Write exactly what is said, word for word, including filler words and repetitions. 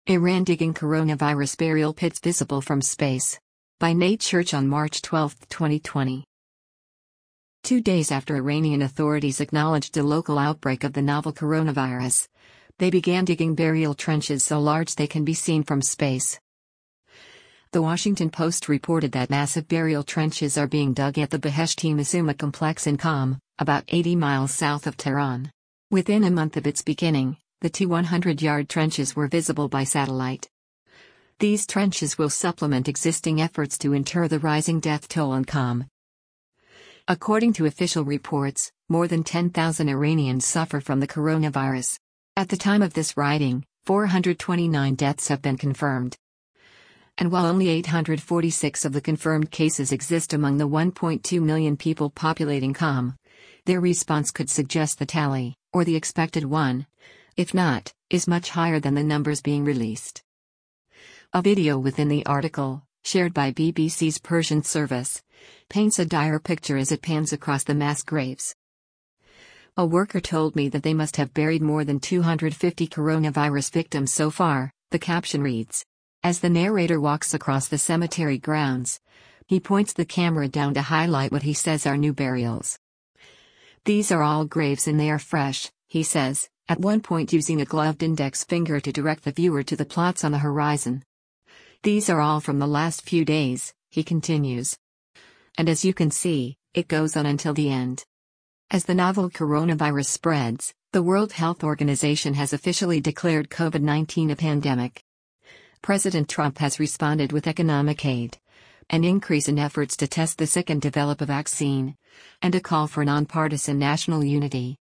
Iran digging coronavirus burial pits visible from space. By Nate Church on March twelfth, twenty twenty. Two days after Iranian authorities acknowledged a local outbreak of the novel coronavirus, they began digging burial trenches so large they can be seen from space. The Washington Post reported that massive burial trenches are being dug at the Beheshti Masuma complex in Qom, about eighty miles south of Tehran. Within a month of its beginning, the two hundred-yard trenches were visible by satellite. These trenches will supplement existing efforts to inter the rising death toll in Qom. According to official reports, more than ten thousand Iranians suffer from the coronavirus. At the time of this writing, four hundred twenty-nine deaths have been confirmed. And while only eight hundred forty-six of the confirmed cases exist among the one point two million people populating Qom, their response could suggest the tally, or the expected one, if not, is much higher than the numbers being released. A video within the article, shared by B B C's Persian service, paints a dire picture as it pans across the mass graves. A worker told me that they must have buried more than two hundred fifty coronavirus victims so far, the caption reads. As the narrator walks across the cemetery grounds, he points the camera down to highlight what he says are new burials. These are all graves and they are fresh, he says, at one point using a gloved index finger to direct the viewer to the plots on the horizon. These are all from the last few days, he continues. And as you can see, it goes on until the end. As the novel coronavirus spreads, the World Health Organization has officially declared COVID nineteen a pandemic. President Trump has responded with economic aid, an increase in efforts to test the sick and develop a vaccine, and a call for nonpartisan national unity.